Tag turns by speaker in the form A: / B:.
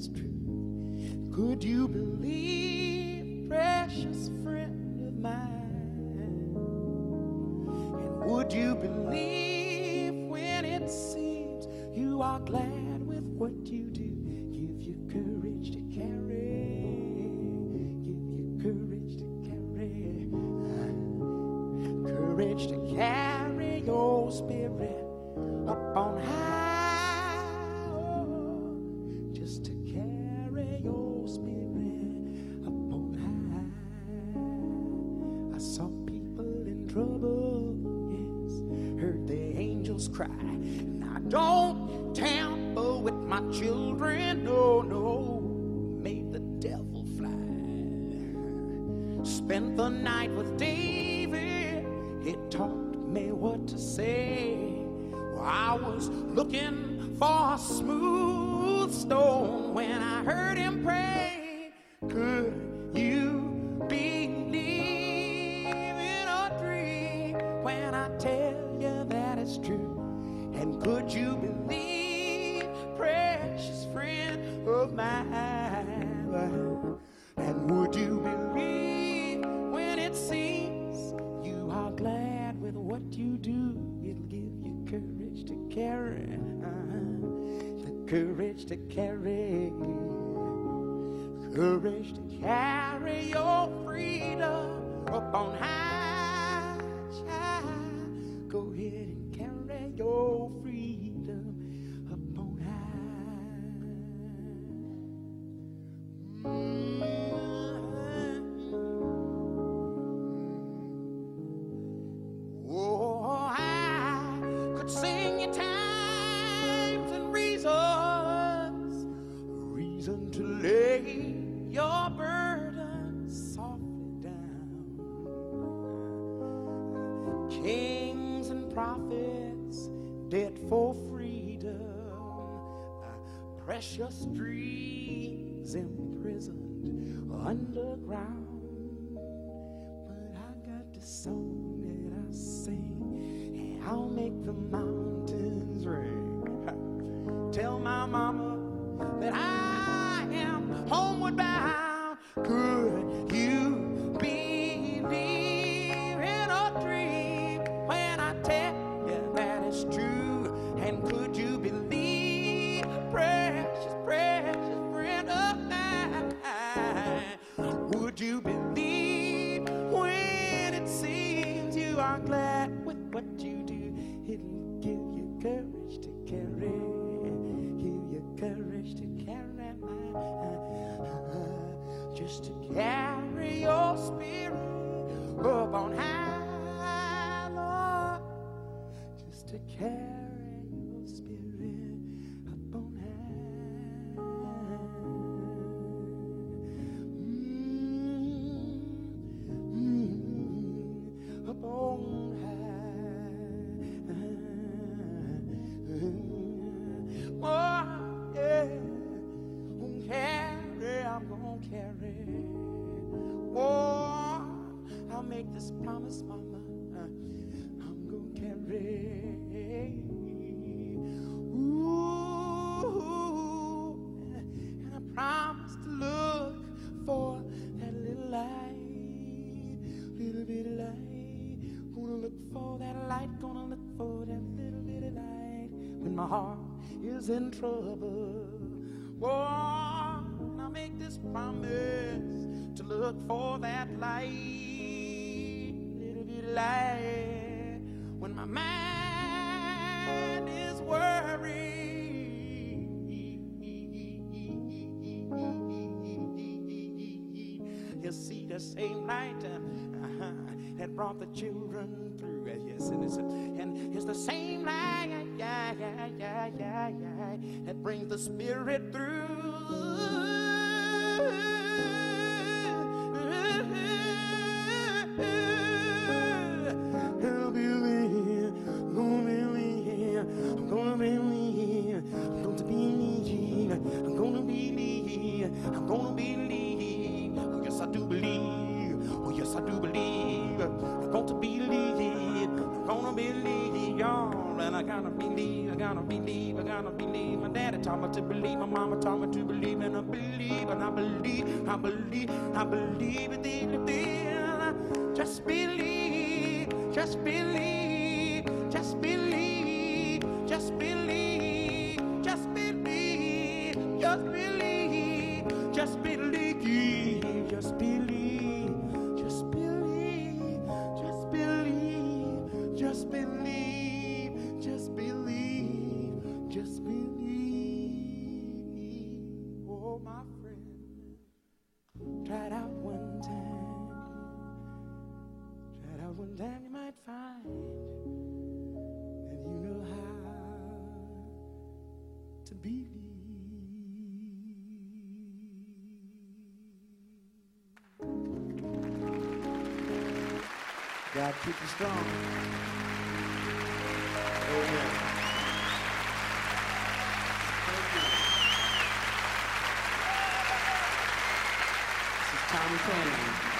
A: it's true. Could you believe, precious friend of mine? And would you believe when it seems you are glad with what you do? Give you courage to carry. Give you courage to carry. Courage to carry your spirit up on high. Oh, just to carry your spirit up on high. I saw people in trouble, yes, heard the angels cry. And I don't tamper with my children, no, no, made the devil fly. Spent the night with David, he taught me what to say. Well, I was looking for a smooth stone when I heard him pray. Could you believe in a dream when I tell you that it's true? And could you believe, precious friend of mine? And would you believe when it seems you are glad with what you do? It'll give you courage to carry, the courage to carry, courage to carry your freedom up on high, child. Go ahead and carry your freedom up on high. Oh, I could sing you times and reasons, reason to lay your burden softly down. Kings and prophets dead for freedom, precious dreams imprisoned underground. But I got this song that I sing, and I'll make the mountains ring. Tell my mama that I am homeward bound. Could you believe in a dream when I tell you that it's true? And could you believe, precious, precious friend of mine? Would you believe when it seems you are glad with what you do? It'll give you courage to carry, give you courage to carry just to carry your spirit up on high, Lord, just to carry your spirit up on high, up on high. Oh, yeah, I'm gonna carry. Oh, I'll make this promise, mama, I'm gonna carry. Ooh, and I promise to look for that little light, little bit of light. Gonna look for that light, gonna look for that little bit of light when my heart is in trouble. Oh, I'll make this promise to look for that light, little bit of light when my mind is worried. You see the same light that brought the children through. Yes, and it's the same light that brings the spirit through. I'll be with, gonna be with, I'm gonna be with, I'm going to believe, I'm gonna believe, I'm gonna believe. Oh yes, I do believe. Oh yes, I do believe. I'm going to believe. I'm gonna believe, y'all, and I gotta believe, I gotta believe. never gonna believe. My daddy taught me to believe, my mama taught me to believe, and I believe, and I believe, I believe, I believe it. Just believe, just believe, just believe, just believe, just believe, just believe, just believe, just believe, just believe, just believe, just believe, just believe, just believe. Oh, my friend, try it out one time. Try it out one time, you might find that you know how to believe. God keep you strong. Amen. Thank you. This is Tommy Cannon.